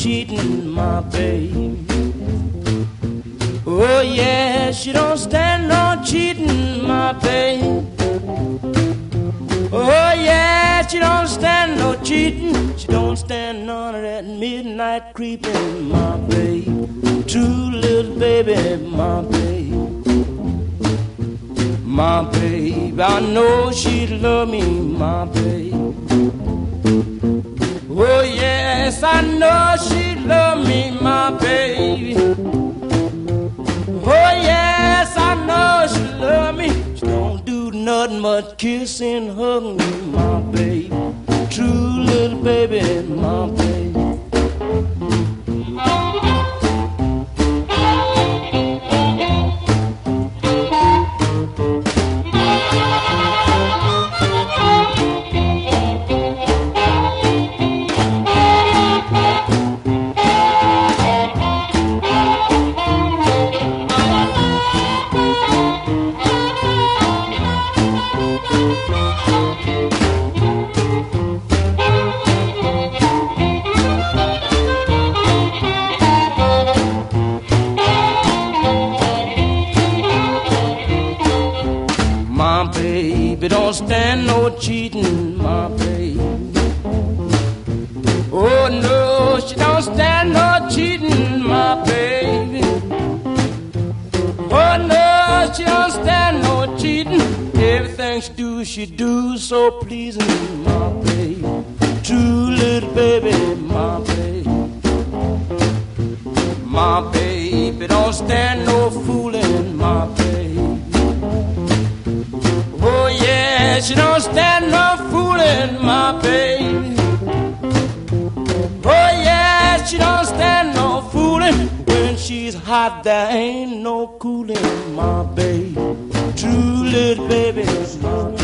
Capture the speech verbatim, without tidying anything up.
cheating, my baby. Oh yeah, she don't stand no cheating, my baby. Oh yeah, she don't stand no cheating. She don't stand none of that midnight creeping, my baby. True little baby, my baby. My baby, I know she'd love me, my baby. Oh yes, I know she'd love me, my baby. Oh yes, I know she'd love me. She don't do nothing but kiss and hug me, my baby. True little baby, my baby. My baby don't stand no cheating, my baby. Oh no, she don't stand no cheating, my baby. Oh no, she don't stand no cheating. Everything she do, she do so pleasing, my baby. True little baby, my baby. My baby don't stand no fooling, my baby. Oh yeah, she don't stand no fooling, my baby. Oh yeah, she don't stand no fooling. When she's hot, there ain't no cooling, my baby. True little baby.